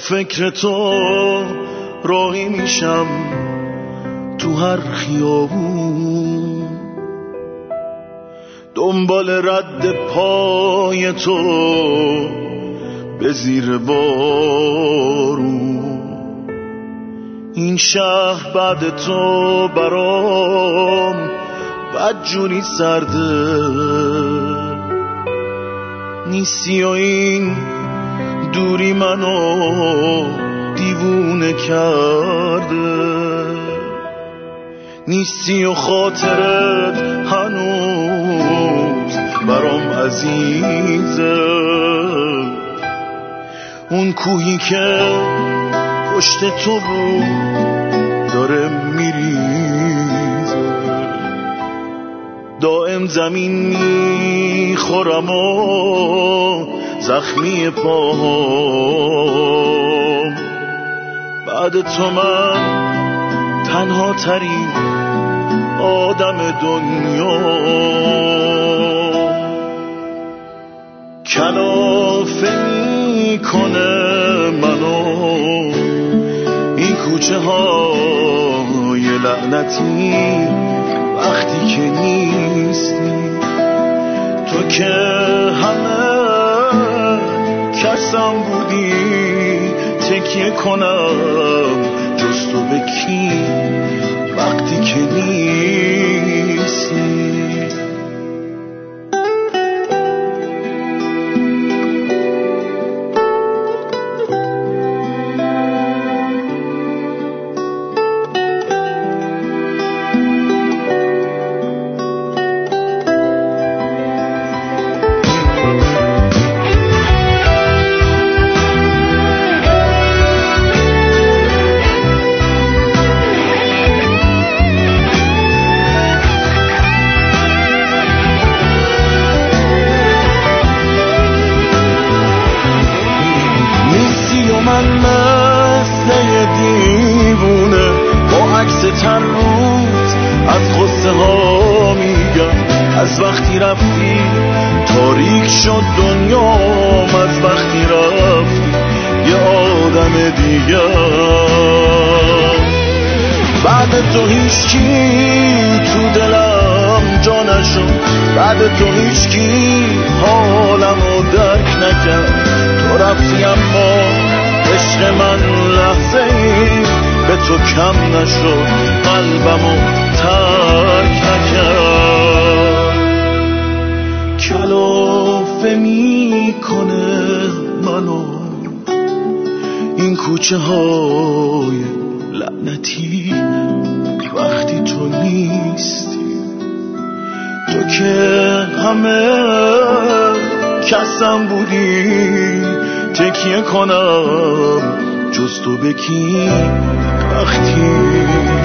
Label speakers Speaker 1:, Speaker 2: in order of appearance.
Speaker 1: فکر تو راهی میشم تو هر خیابون، دنبال رد پای تو به زیر بارون. این شهر بعد تو برام بدجوری سرده نیستی و این دوری منو دیوونه کرده. نیستی و خاطرت هنوز برام عزیزه، اون کوهی که پشت تو بود داره میریزه. دائم زمین میخورم و زخمی پاهام، بعد تو من تنها ترین آدم دنیا. کلافه میکنه منو این کوچه های لعنتی وقتی که نیستی. تو که همه کسم بودی تکیه کنم جز تو به کی وقتی که نیستی. تر روز از غصه ها میگم، از وقتی رفتی تاریک شد دنیام، از وقتی رفتی یه آدم دیگه. بعد تو هیچکی تو دلم جا نشد، بعد تو هیچکی حالمو درک نکرد. تو رفتی اما عشق من لحظه‌ای به تو کم نشد، قلبمو ترک نکرد. کلافه میکنه منو این کوچه های لعنتی وقتی تو نیستی. تو که همه کسم بودی تکیه کنم جز تو به کی وقتی